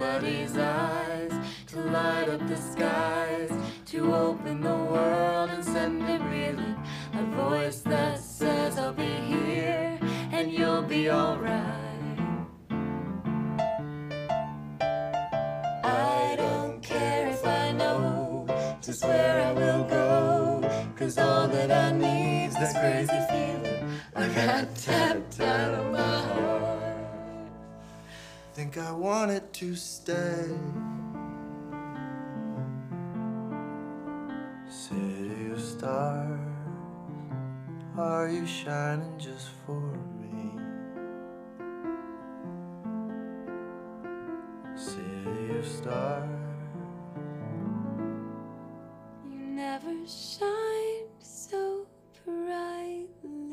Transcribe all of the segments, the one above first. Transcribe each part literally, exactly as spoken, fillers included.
nobody's eyes, to light up the skies, to open the world and send it reeling. A voice that says I'll be here and you'll be alright. I don't care if I know just where I will go, 'cause all that I need's this crazy feeling I got tapped out of my heart. Think I wanted to stay. City of stars, are you shining just for me? City of stars, you never shine so brightly.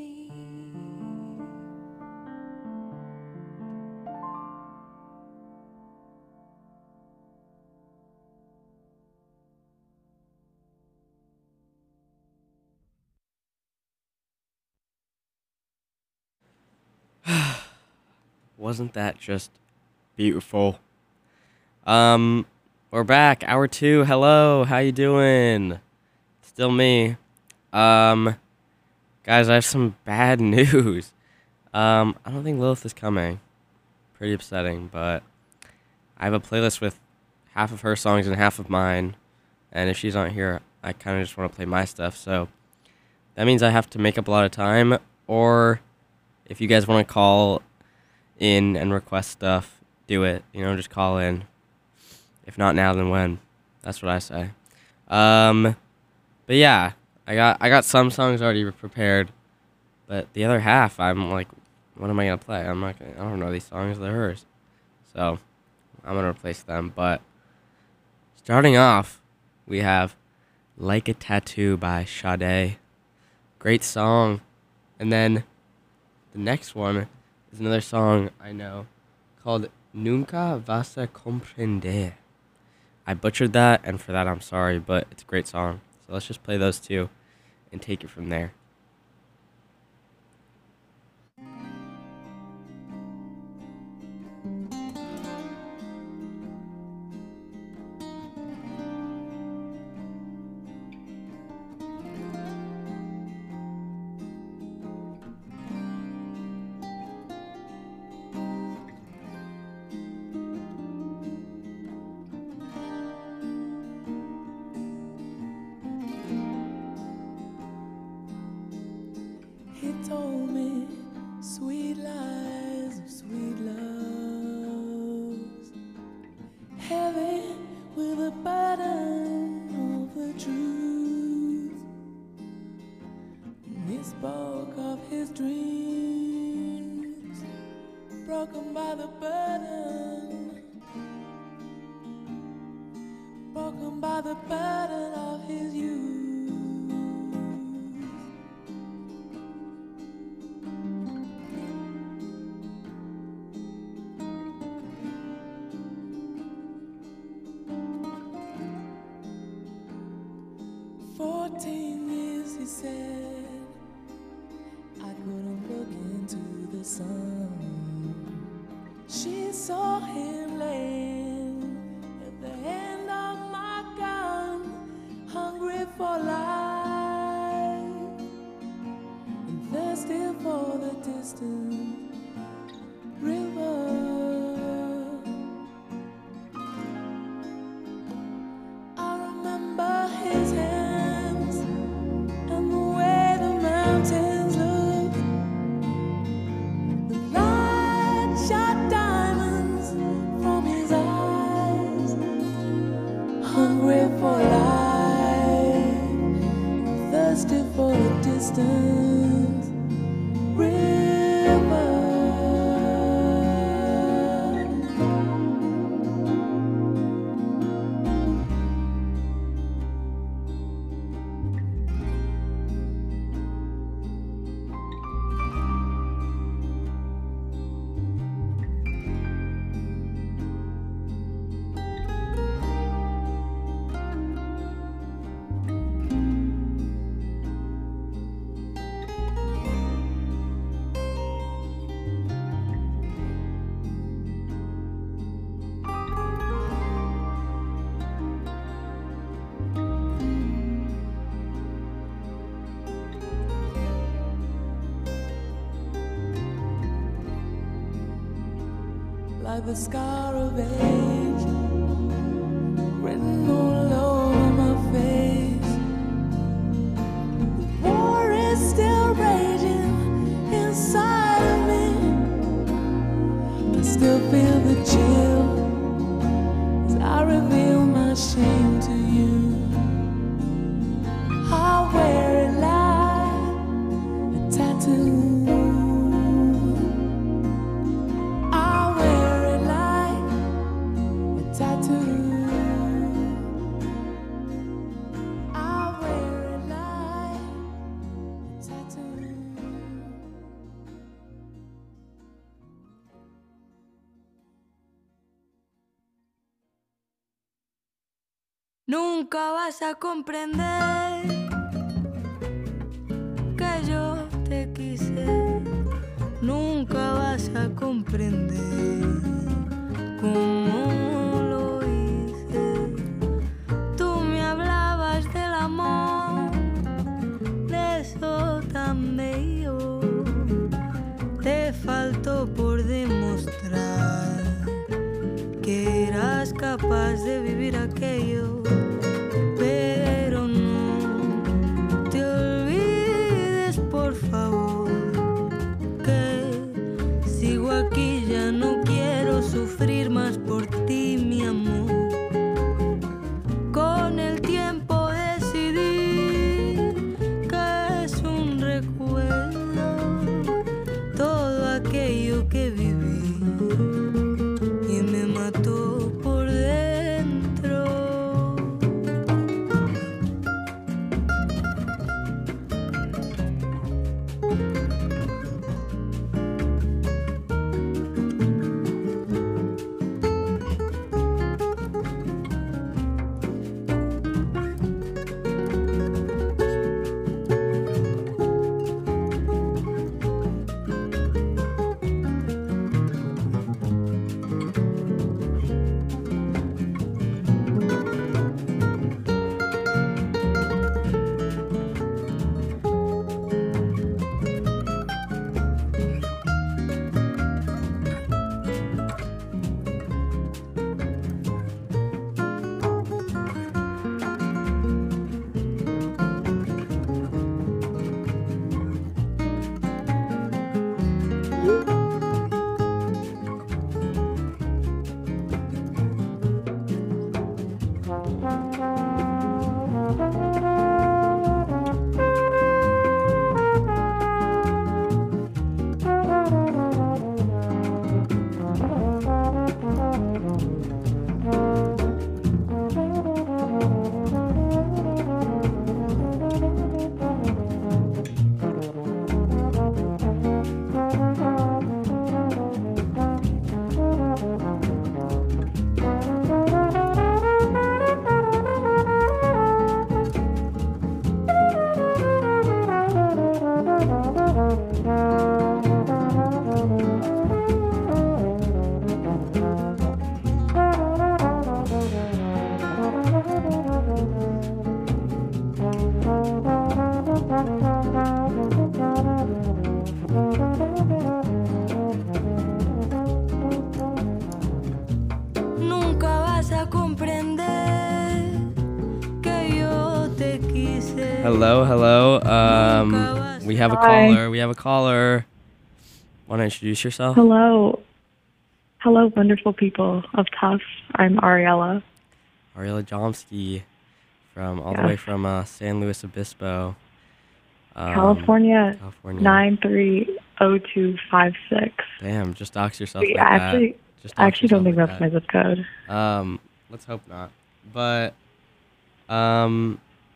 Wasn't that just beautiful? Um, we're back. Hour two. Hello. How you doing? Still me. Um, guys, I have some bad news. Um, I don't think Lilith is coming. Pretty upsetting, but I have a playlist with half of her songs and half of mine. And if she's not here, I kind of just want to play my stuff. So that means I have to make up a lot of time. Or if you guys want to call in and request stuff, do it. You know, just call in. If not now, then when? That's what I say. Um, but yeah, I got I got some songs already prepared, but the other half, I'm like, what am I gonna play? I'm not gonna, I don't know these songs. They're hers, so I'm gonna replace them. But starting off, we have "Like a Tattoo" by Sade. Great song, and then the next one is another song I know called Nunca Vas a Comprender. I butchered that, and for that I'm sorry, but it's a great song. So let's just play those two and take it from there. he told me sweet lies of sweet loves, heavy with a burden of the truth. And he spoke of his dreams, broken by the burden, broken by the burden of his youth. Fourteen years, he said, I couldn't look into the sun. She saw him laying at the end of my gun, hungry for life and thirsty for the distant river. I remember his hands and the way the mountains look. The light shot diamonds from his eyes, hungry for life, thirsty for the distant river. like the scar of age written all over my face. The war is still raging inside of me. I still feel the chill as I reveal my shame to you. I wear it like a tattoo. I wear it like a tattoo. I wear it like a tattoo. Nunca vas a comprender que yo te quise. Nunca vas a comprender cómo lo hice. Tú me hablabas del amor, de eso tan bello. Te faltó por demostrar que eras capaz de vivir aquello. Pero no te olvides, por favor, que sigo aquí, ya no quiero sufrir más por ti, mi amor. Con el tiempo decidí que es un recuerdo todo aquello que viví y me mató por dentro. Nunca vas a comprender que yo te quise. Hello, hello. Um, we have a Hi. caller. We have a caller. Want to introduce yourself? Hello. Hello, wonderful people of Tufts. I'm Ariella. Ariella Jomsky from all the Yes. way from uh, San Luis Obispo, um, California, California. nine three oh two five six. Damn, just dox yourself Wait, like actually, that. Just I dox actually don't yourself think like that's that. my zip code. Um, let's hope not. But, um,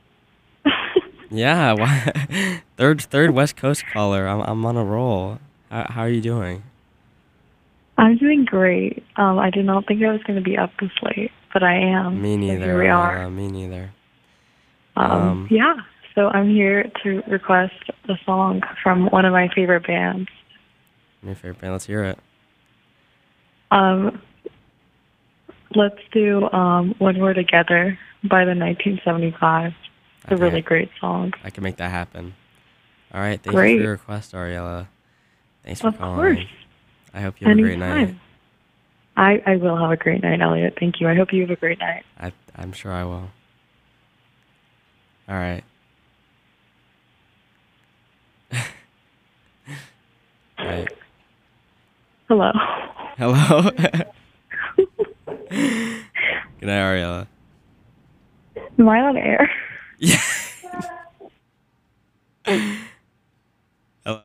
yeah, why- third third West Coast caller. I'm I'm on a roll. How how are you doing? I'm doing great. Um, I did not think I was going to be up this late, but I am. Me So neither. here we are. Uh, me neither. Um, um, yeah. So I'm here to request a song from one of my favorite bands. Your favorite band? Let's hear it. Um, let's do um, When We're Together by the nineteen seventy-five. It's a Okay. really great song. I can make that happen. All right. Thank you Great. for your request, Ariella. Thanks for Of calling. course. I hope you have a great night. Anytime. I, I will have a great night, Elliot. Thank you. I hope you have a great night. I, I'm sure I will. All right. All right. Hello. Hello. Good night, Ariella. Am I on air? Yeah. Hello.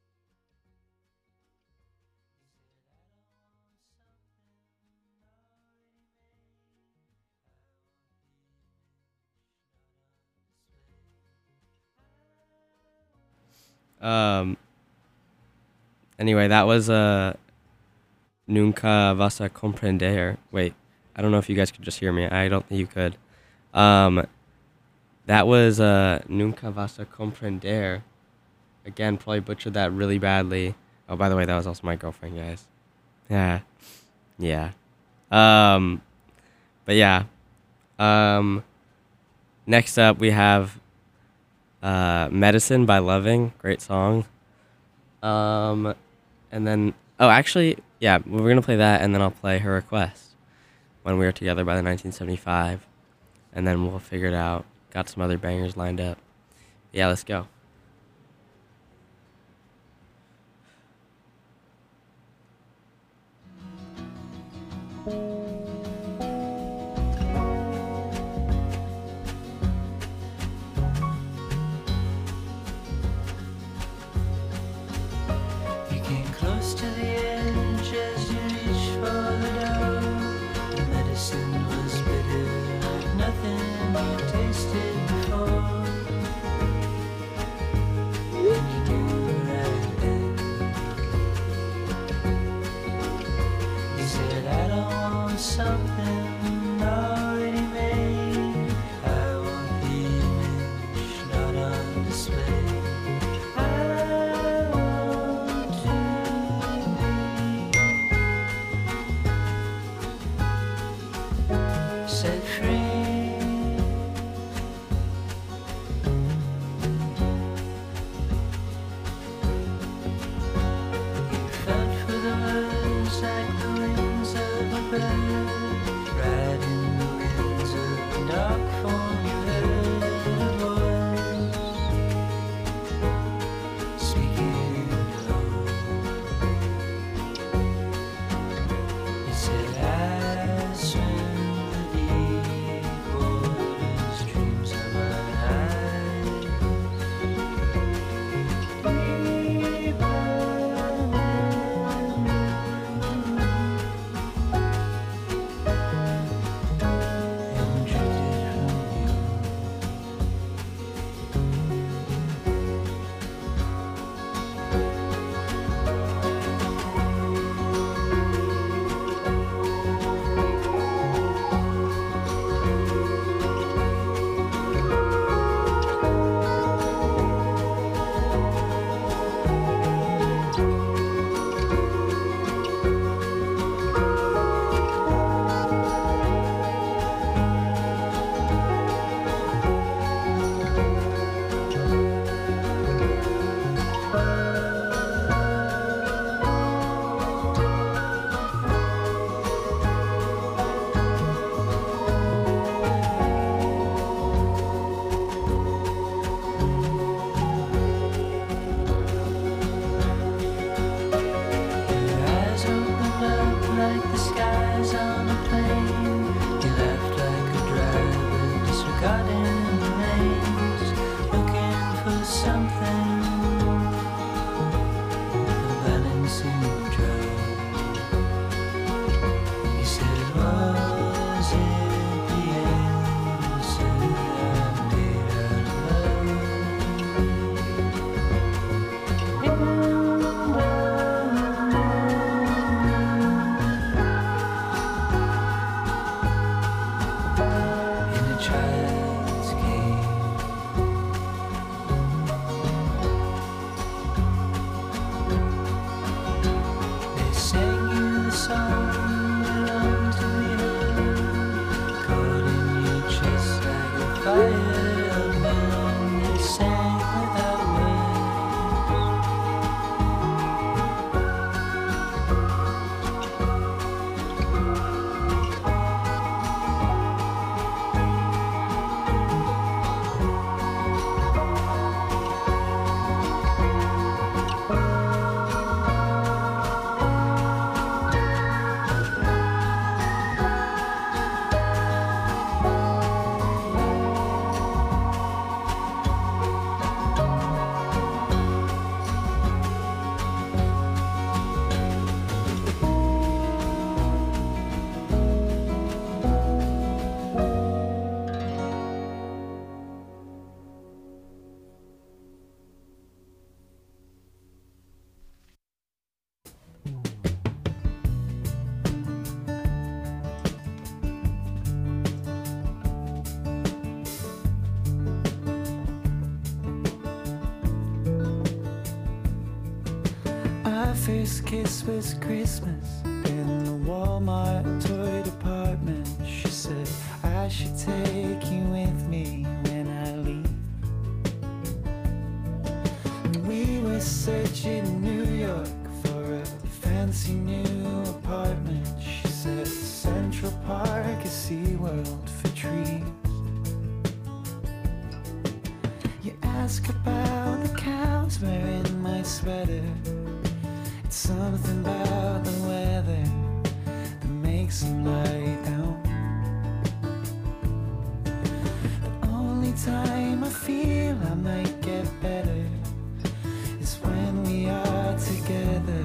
Um. Anyway, that was uh, Nunca vas a comprender. Wait, I don't know if you guys could just hear me. I don't think you could. Um, that was uh, Nunca vas a comprender. Again, probably butchered that really badly. Oh, by the way, that was also my girlfriend, guys. Yeah, yeah. Um, but yeah. Um, next up we have uh, "Medicine" by Loving. Great song. Um. And then, oh, actually, yeah, we're going to play that, and then I'll play her request, When We Were Together by the nineteen seventy-five, and then we'll figure it out. Got some other bangers lined up. Yeah, let's go. Something already made. I want the image not on display. I want to be set free. You felt for the words like the wings of a bird. first kiss was Christmas in the Walmart toy department. She said I should take you with me when I leave. And we were searching New York for a fancy new apartment. She said Central Park is SeaWorld for trees. You ask about the cows wearing my sweater. It's something about the weather that makes them lie down. The only time I feel I might get better is when we are together.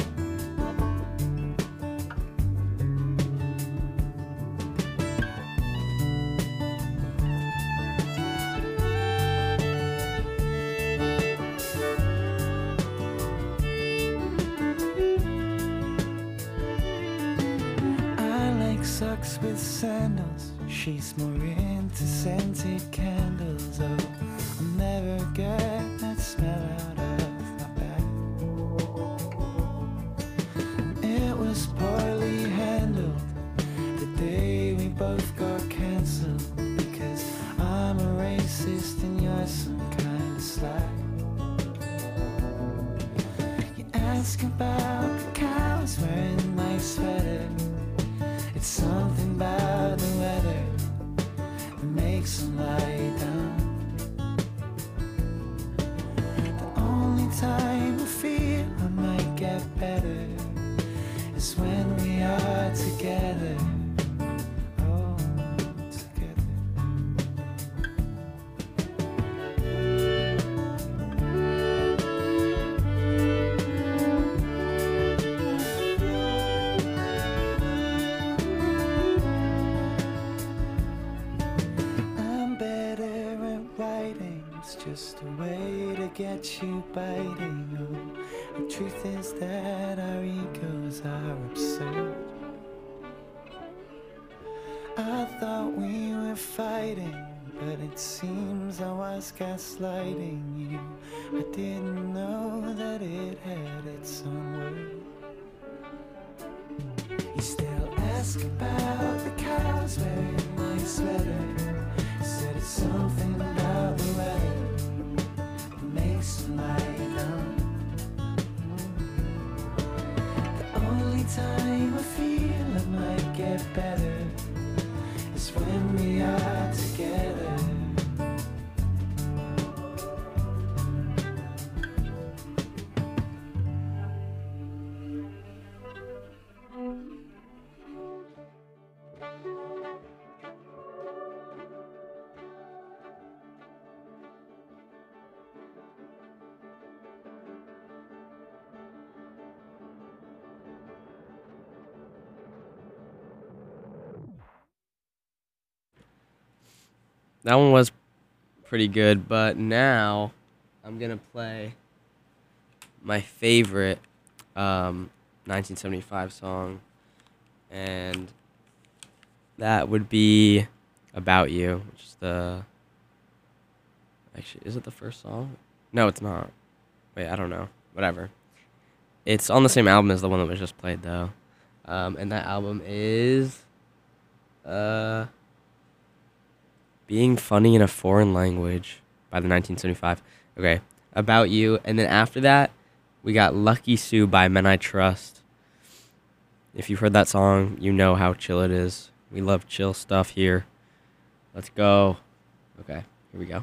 Socks with sandals, she's more into scented candles. Oh, I'll never get that smell out of my bag. It was poorly handled the day we both got cancelled, because I'm a racist and you're some kind of slag. You ask about the cows wearing my sweater. It's something about the weather that makes them lie down. The only time I feel I might get better is when we are together. Oh, together. Just a way to get you biting. Oh, the truth is that our egos are absurd. I thought we were fighting, but it seems I was gaslighting you. I didn't know that it had its own word. You still ask about the cows wearing my sweater. You said it's something about the weather makes them lie down. The only time I feel I might get better is when we are together. That one was pretty good, but now I'm going to play my favorite um, nineteen seventy-five song, and that would be About You, which is the... Actually, is it the first song? No, it's not. Wait, I don't know. Whatever. It's on the same album as the one that was just played, though. Um, and that album is... Uh... Being Funny in a Foreign Language by the nineteen seventy-five. Okay, About You. And then after that, we got Lucky Sue by Men I Trust. If you've heard that song, you know how chill it is. We love chill stuff here. Let's go. Okay, here we go.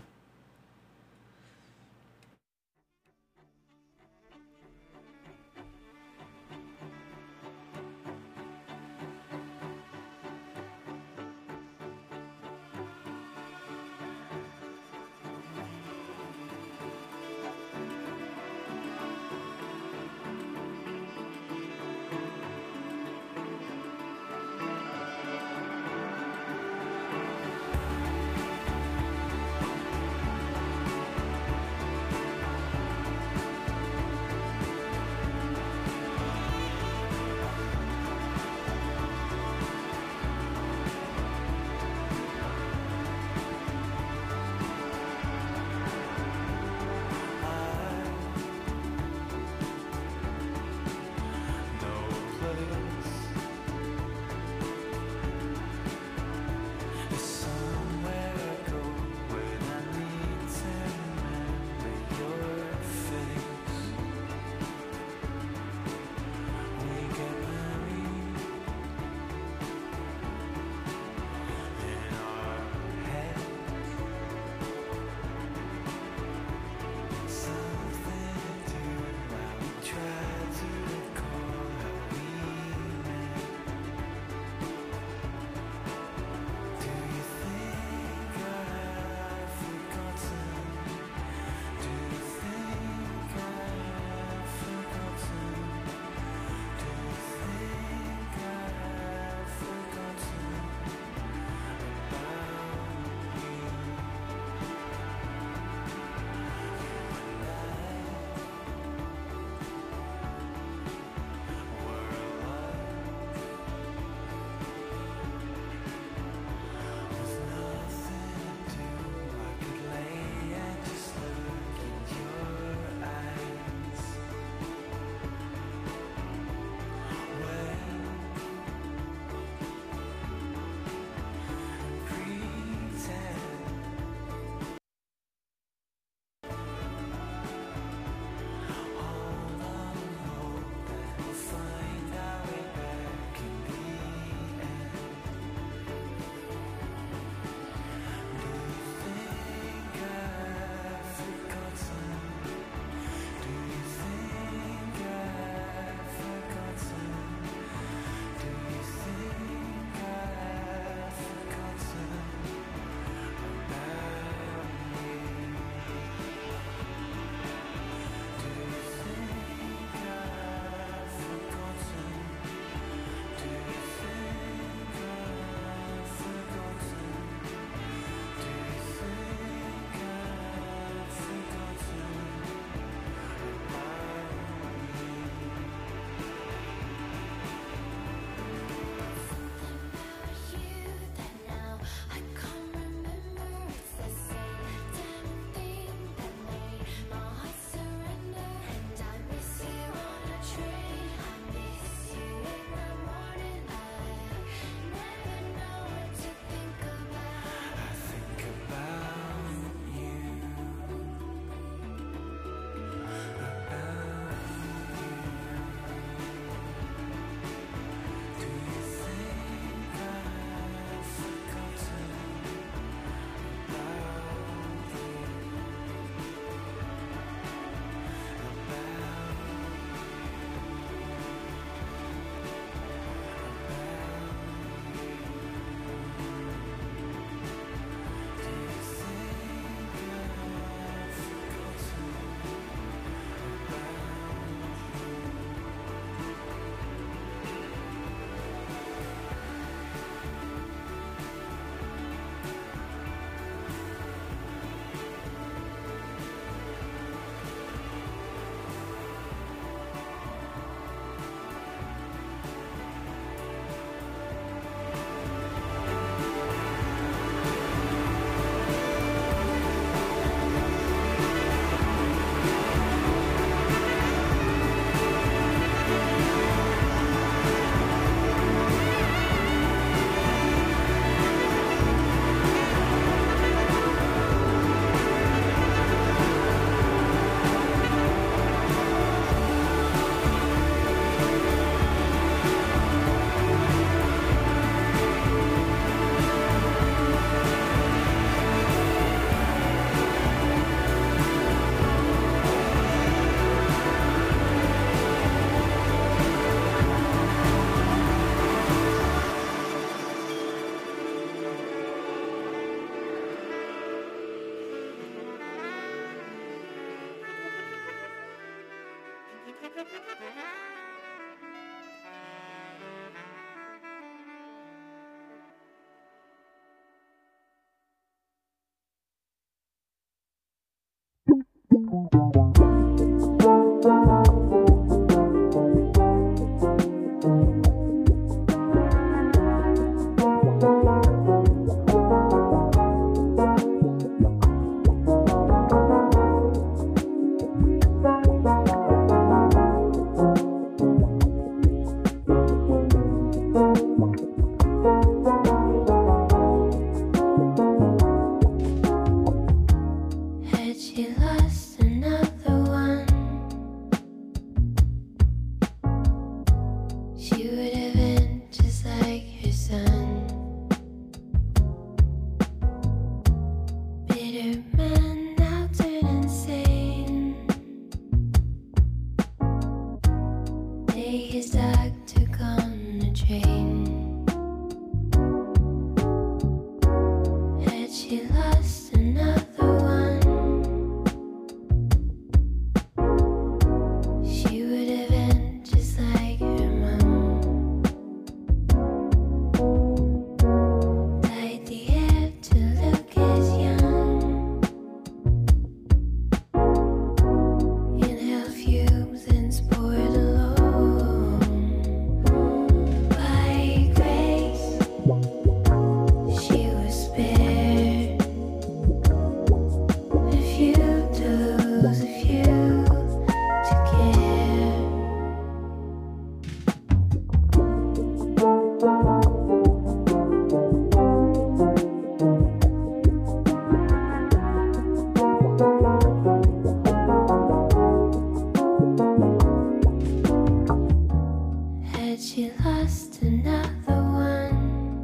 another one.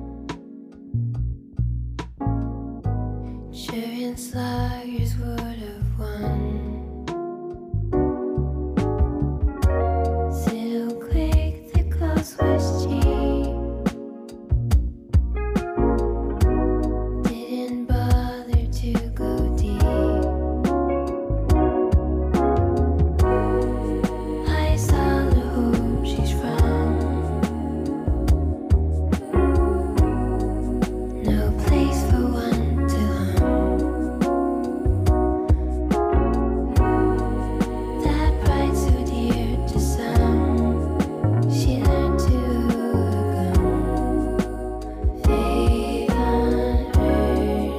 Insurance lawyers would have won. So quick, the close was cheap. Didn't bother to go deep. I saw the home she's from. No place for one to hum. That pride so dear to some, she learned to overcome. Fade unearned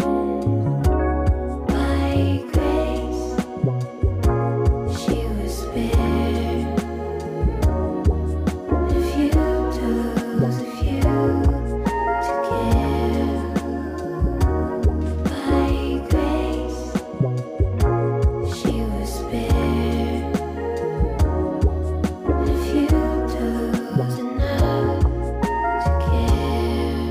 by grace, she was spared. A few toes, a few to care. By grace, she was spared. A few toes enough to care.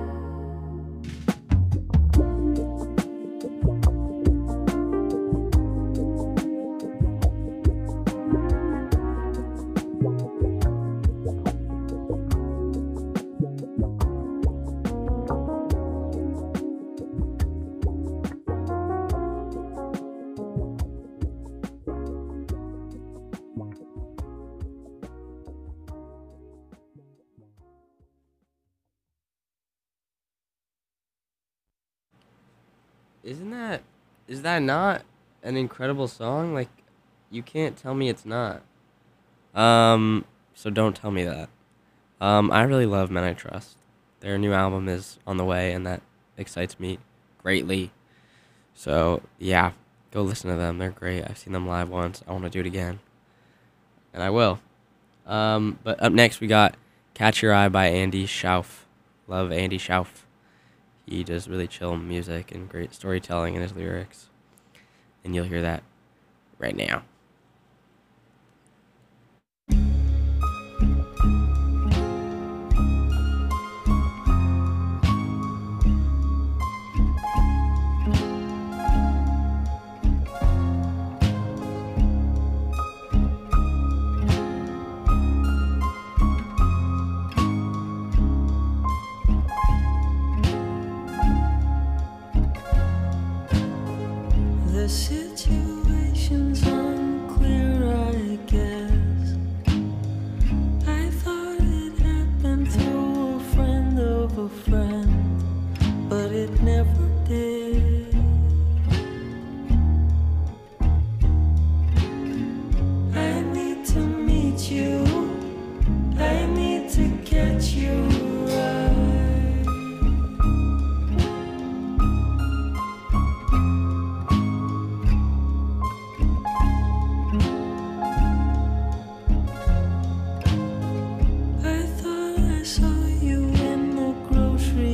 Isn't that is that not an incredible song? Like, you can't tell me it's not. Um, so don't tell me that. Um, I really love Men I Trust. Their new album is on the way, and that excites me greatly. So yeah, go listen to them. They're great. I've seen them live once. I want to do it again, and I will. Um, but up next we got "Catch Your Eye" by Andy Schauf. Love Andy Schauf. He does really chill music and great storytelling in his lyrics. And you'll hear that right now. The situation's unclear, I guess. I thought it happened through a friend of a friend, but it never did. I need to meet you. I need to catch you right. I thought I saw you in the grocery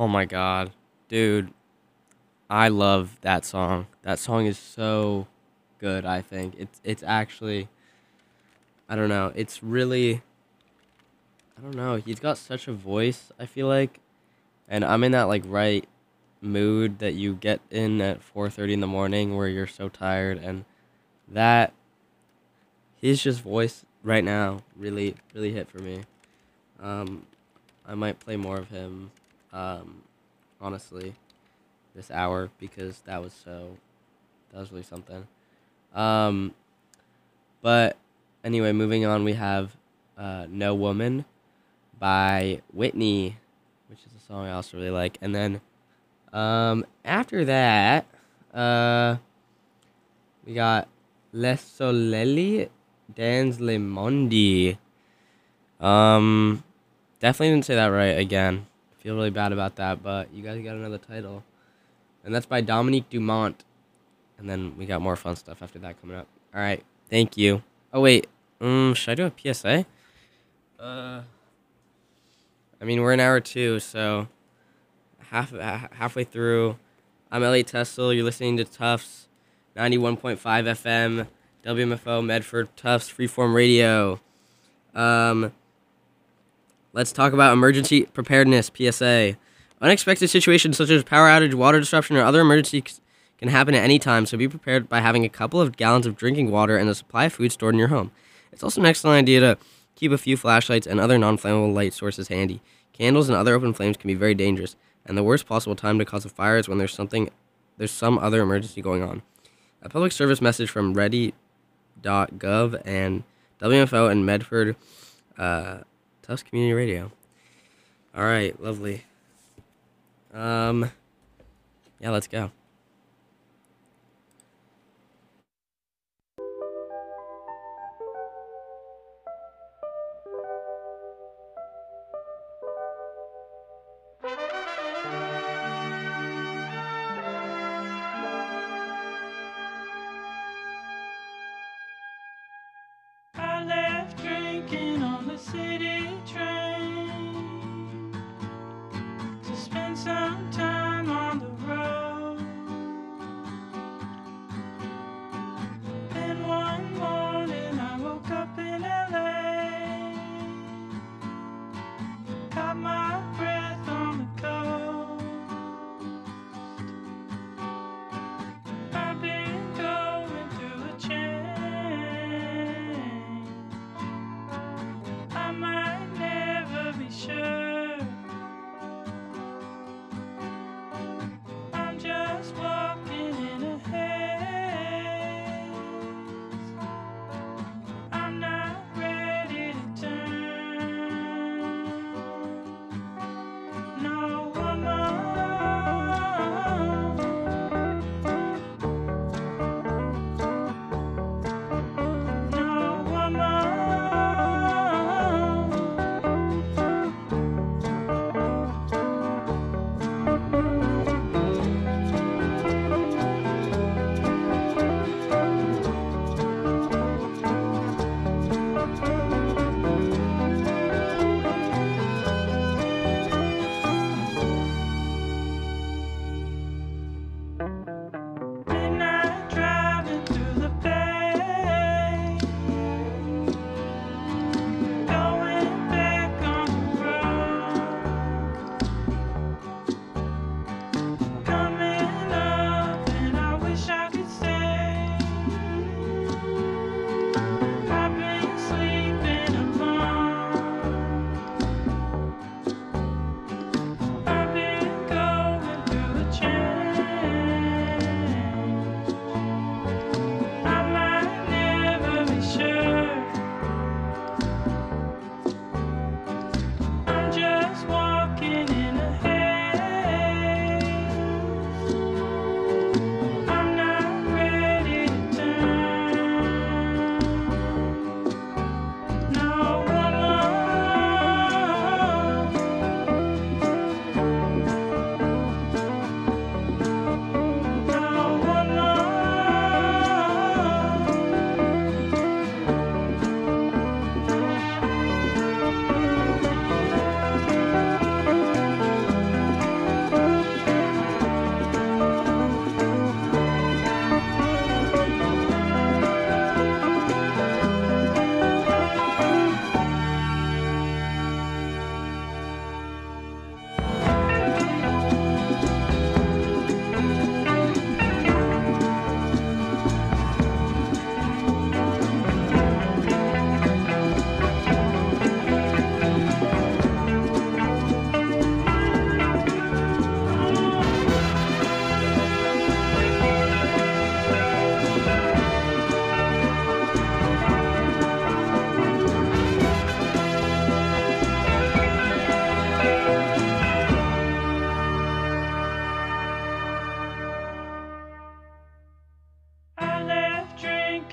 Oh my god. Dude, I love that song. That song is so good, I think. It's it's actually I don't know. It's really I don't know. He's got such a voice, I feel like. And I'm in that like right mood that you get in at four thirty in the morning where you're so tired, and that his just voice right now really really hit for me. Um I might play more of him um honestly this hour because that was so that was really something. Um but anyway, moving on, we have uh No Woman by Whitney, which is a song I also really like. And then um after that, uh we got Les Solelli Dans le Monde. Um definitely didn't say that right again. Feel really bad about that, but you guys got another title. And that's by Dominique Dumont. And then we got more fun stuff after that coming up. All right. Thank you. Oh, wait. Um, should I do a P S A? Uh, I mean, we're in hour two, so half ha- halfway through. I'm Elliot Tessel. You're listening to Tufts ninety-one point five F M, W M F O, Medford, Tufts, Freeform Radio. Um, let's talk about emergency preparedness, P S A. Unexpected situations such as power outage, water disruption, or other emergencies can happen at any time, so be prepared by having a couple of gallons of drinking water and a supply of food stored in your home. It's also an excellent idea to keep a few flashlights and other non-flammable light sources handy. Candles and other open flames can be very dangerous, and the worst possible time to cause a fire is when there's something, there's some other emergency going on. A public service message from ready dot gov and W M F O and Medford uh, Tufts Community Radio. All right, lovely. Um, yeah, let's go. I left drinking on the city train to spend some time on the road.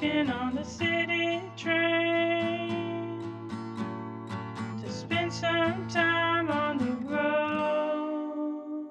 walking on the city train to spend some time on the road.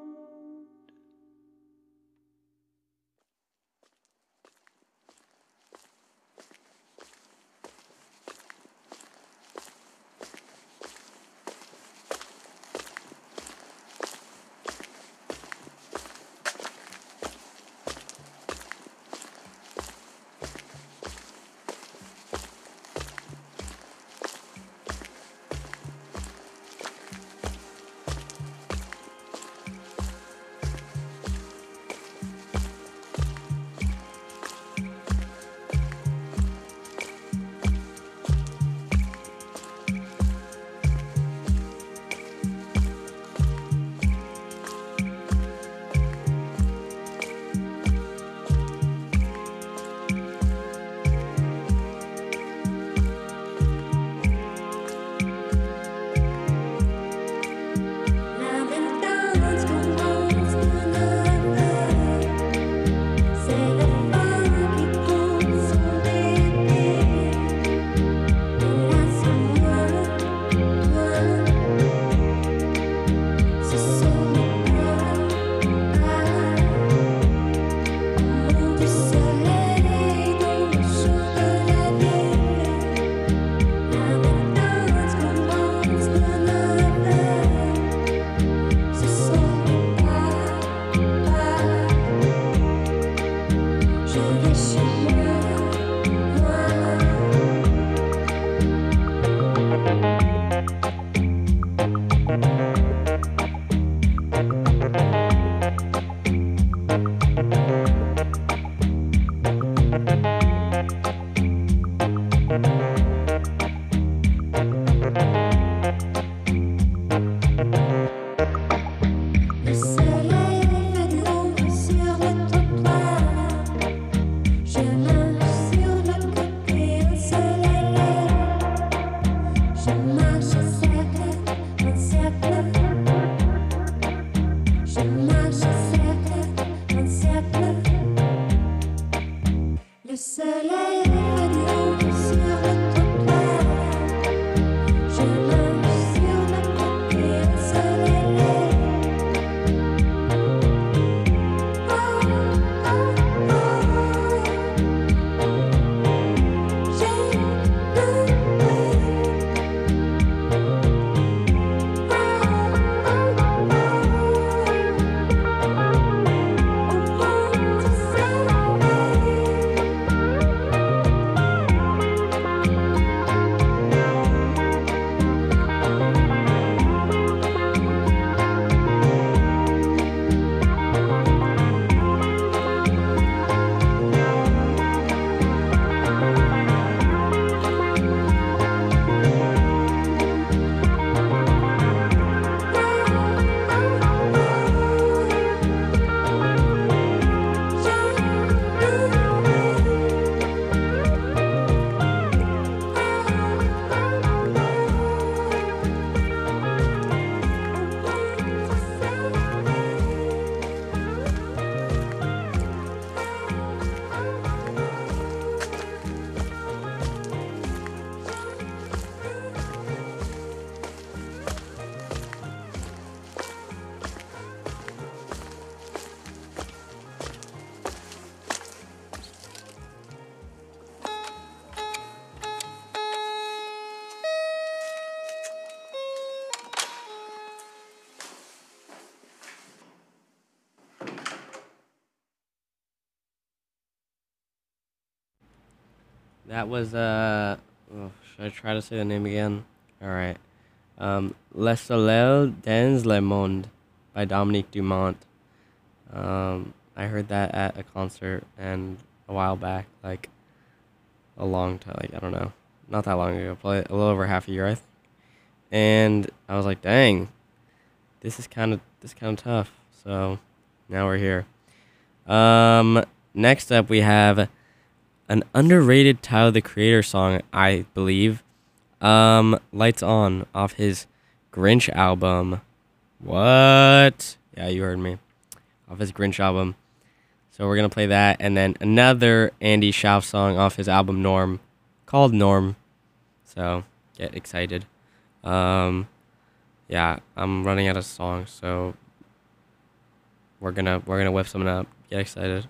That was, uh, oh, should I try to say the name again? Alright. Um, Le Soleil dans le Monde by Dominique Dumont. Um, I heard that at a concert and a while back, like a long time, like, I don't know, not that long ago, probably a little over half a year, I think. And I was like, dang, this is kind of, this is kind of tough. So now we're here. Um, next up we have an underrated Tyler the Creator song, I believe. Um, Lights On off his Grinch album. What? Yeah, you heard me. Off his Grinch album. So we're gonna play that, and then another Andy Schauf song off his album Norm, called Norm. So get excited. Um, yeah, I'm running out of songs, so we're gonna we're gonna whip something up. Get excited.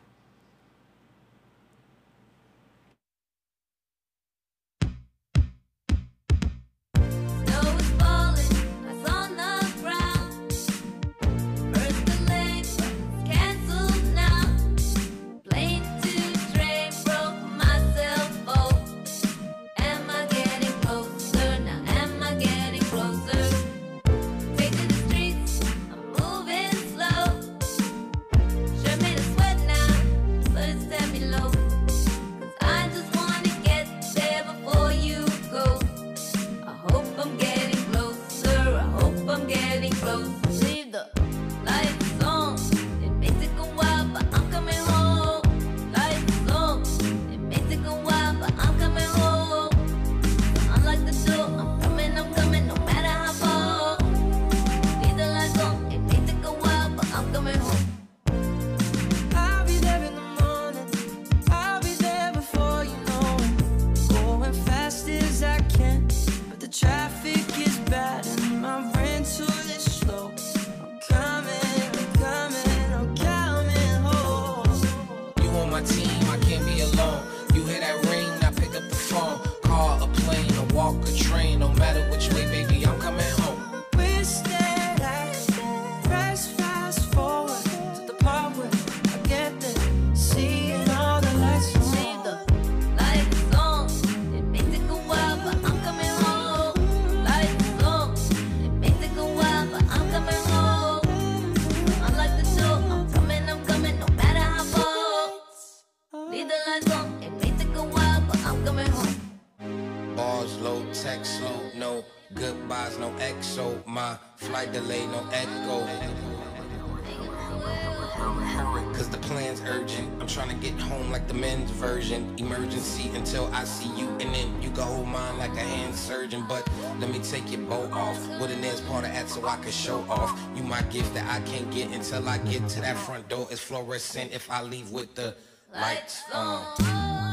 Emergency until I see you, and then you can hold mine like a hand surgeon. But let me take your bow off with a nails part of that so I can show off. You my gift that I can't get until I get to that front door. It's fluorescent if I leave with the lights on.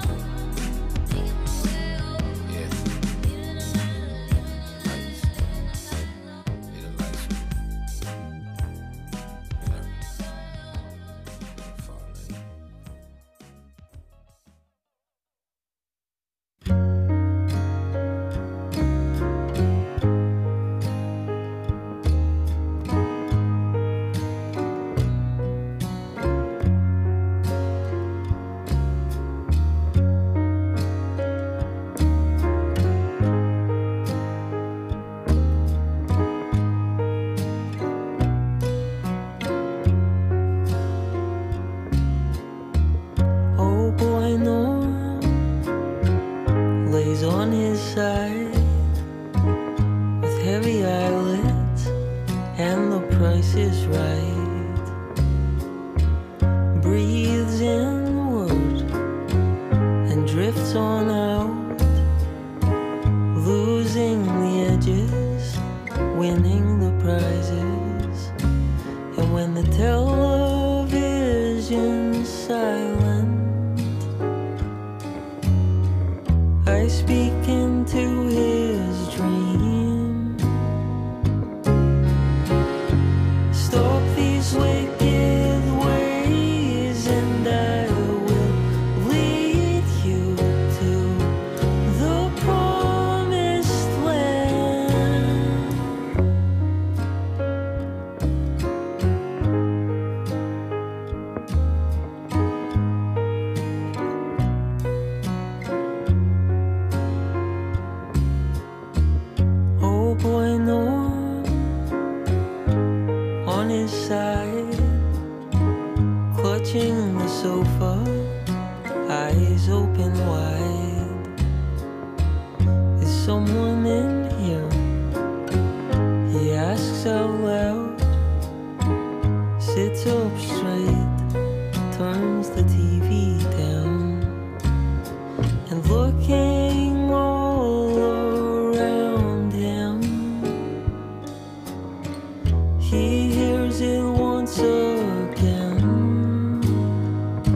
He hears it once again.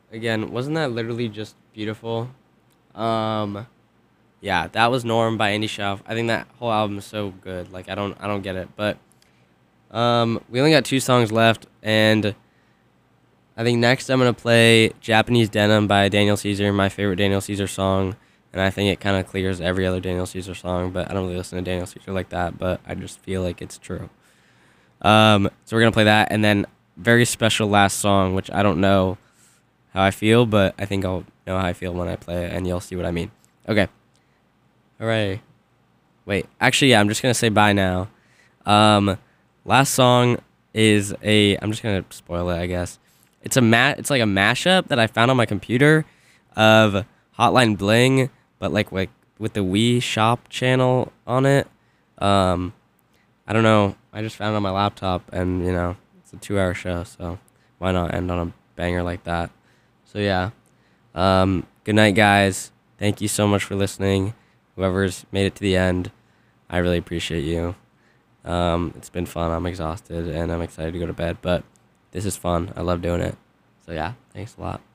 again, wasn't that literally just beautiful? Um, yeah, that was Norm by Andy Schauf. I think that whole album is so good. Like I don't I don't get it, but um, we only got two songs left, and I think next I'm gonna play Japanese Denim by Daniel Caesar, my favorite Daniel Caesar song, and I think it kind of clears every other Daniel Caesar song. But I don't really listen to Daniel Caesar like that, but I just feel like it's true. Um, so we're gonna play that, and then very special last song, which I don't know how I feel, but I think I'll know how I feel when I play it, and you'll see what I mean. Okay. All right. Wait. Actually, yeah. I'm just gonna say bye now. Um, last song is a. I'm just gonna spoil it, I guess. It's a ma- It's like a mashup that I found on my computer of Hotline Bling, but like like with the Wii Shop channel on it. Um, I don't know. I just found it on my laptop, and you know, it's a two-hour show, so why not end on a banger like that? So yeah. Um, good night, guys. Thank you so much for listening. Whoever's made it to the end, I really appreciate you. Um, it's been fun. I'm exhausted, and I'm excited to go to bed, but this is fun. I love doing it. So yeah, thanks a lot.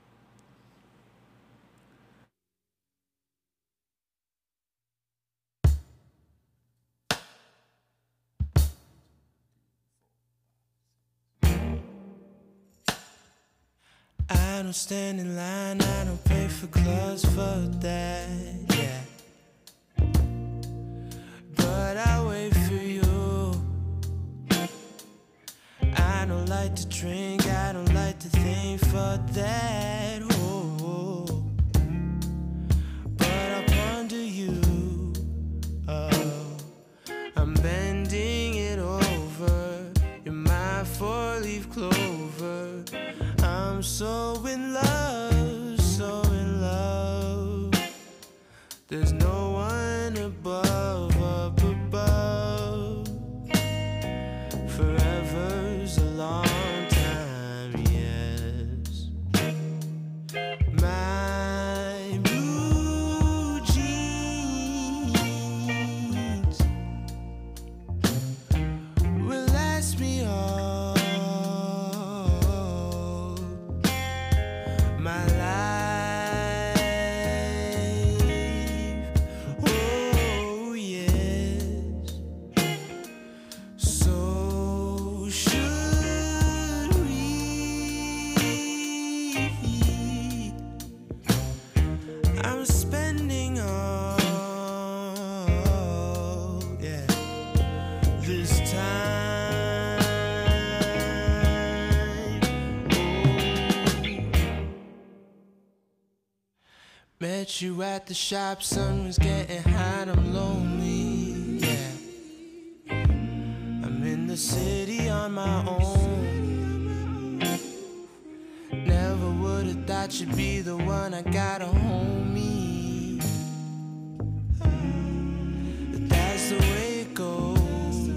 I don't stand in line, I don't pay for clothes for that, yeah. But I wait for you. I don't like to drink, I don't like to think for that, oh. But I ponder you, oh. I'm bending it over, you're my four-leaf clover. I'm so in love, so in love. There's no one above, up above. Forever's a long time, yes. My blue jeans will last me all my life, oh yes. So should we? I'm spending all, yeah, this time, oh. Met you at the shop, sun was getting hot, I'm lonely, yeah. I'm in the city on my own. Never would've thought you'd be the one, I got a homie. But that's the way it goes.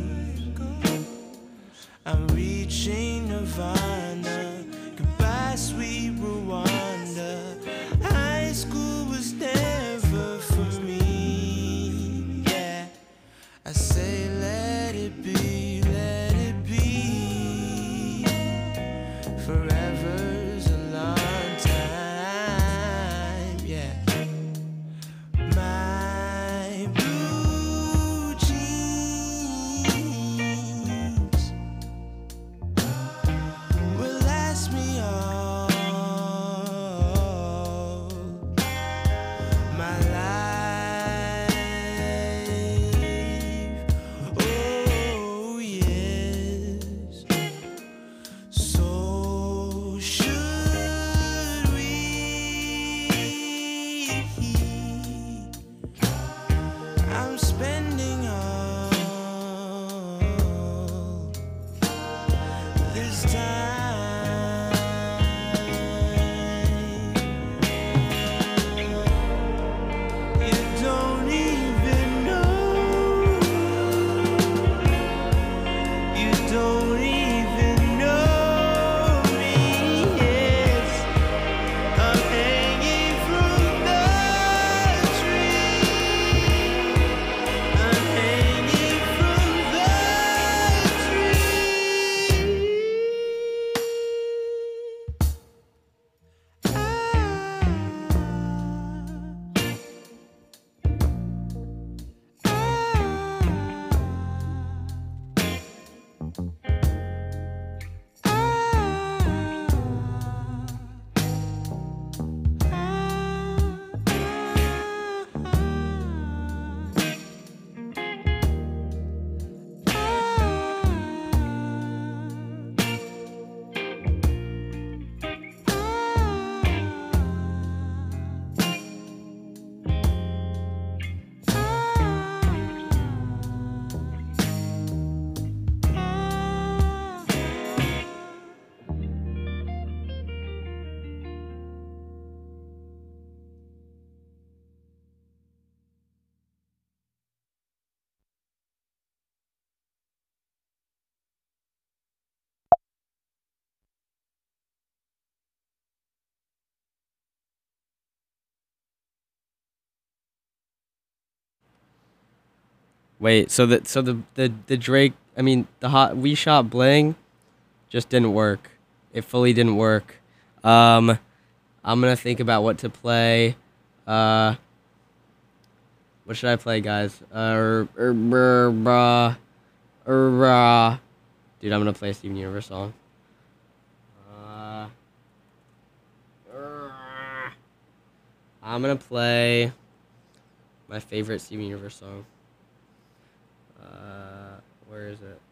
I'm reaching Nirvana. Goodbye, sweet Rwanda. High school was never for me. Yeah, I say let it be, let it be. Forever's a long time. Yeah. My blue jeans will Wait, so the so the the the Drake, I mean the hot We Shot Bling, just didn't work. It fully didn't work. Um, I'm gonna think about what to play. Uh, what should I play, guys? Uh, er, er, er, brah, er, brah. Dude, I'm gonna play a Steven Universe song. Uh, er, I'm gonna play my favorite Steven Universe song. Uh, where is it?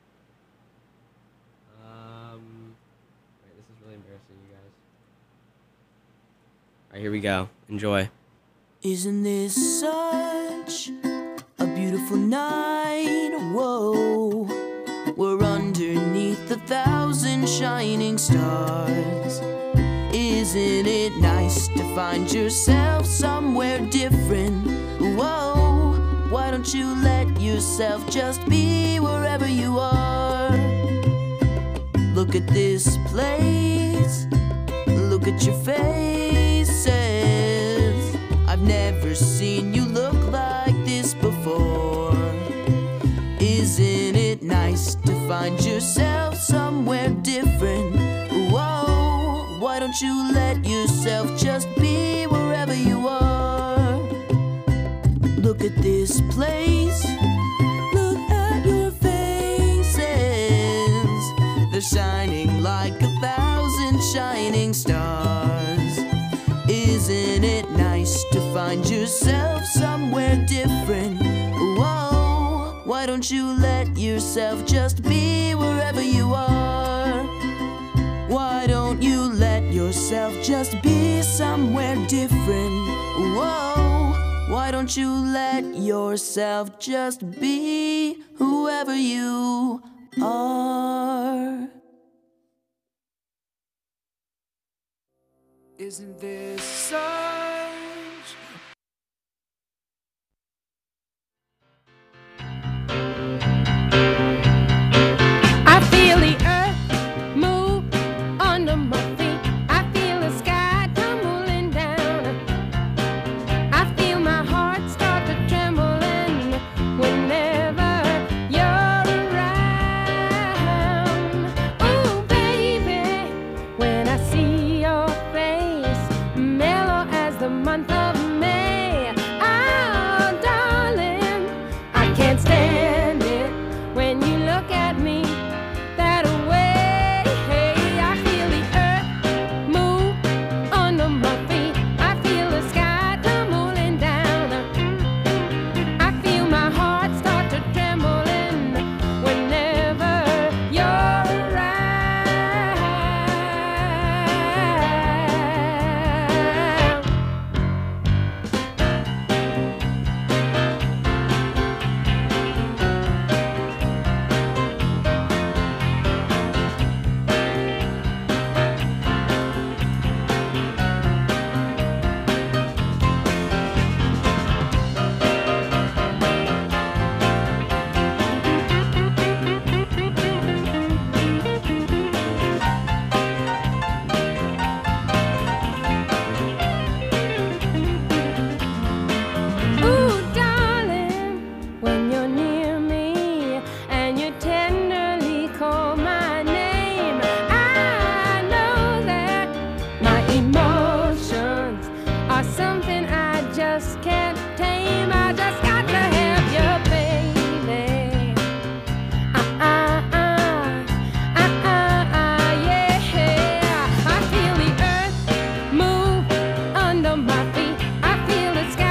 Um, wait, this is really embarrassing, you guys. All right, here we go. Enjoy. Isn't this such a beautiful night? Whoa, we're underneath a thousand shining stars. Isn't it nice to find yourself somewhere different? Whoa, why don't you let yourself just be wherever you are? Look at this place, look at your faces. I've never seen you look like this before. Isn't it nice to find yourself somewhere different? Whoa, why don't you let yourself just be wherever you are? Look at this place, look at your faces. They're shining like a thousand shining stars. Isn't it nice to find yourself somewhere different? Whoa, why don't you let yourself just be wherever you are? Why don't you let yourself just be somewhere different? Whoa, why don't you let yourself just be whoever you are? Isn't this such I feel the earth move under my feet. I feel the sky tumbling down. I feel my heart start to trembling whenever you're around. Oh, baby, when I see your face, mellow as the month of May. Oh, darling, I can't stand it when you look at me.